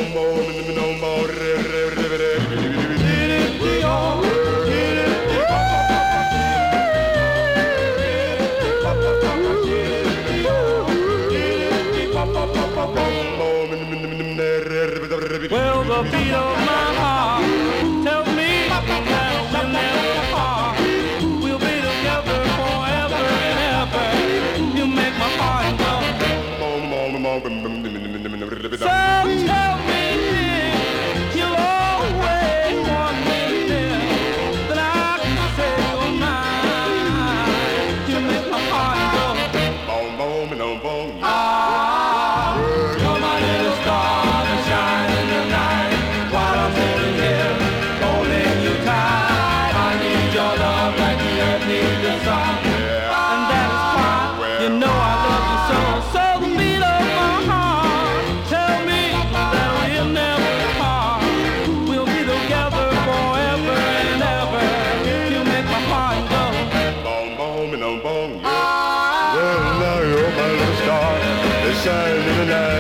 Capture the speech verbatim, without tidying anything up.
Well, the beat of my heart tells me that we'll never part. We'll be together forever and ever. You make my heart go. So tell me, you'll always want me near, that I can say you're mine. You make my heart go. Ah, you're my little star. Shining in the night.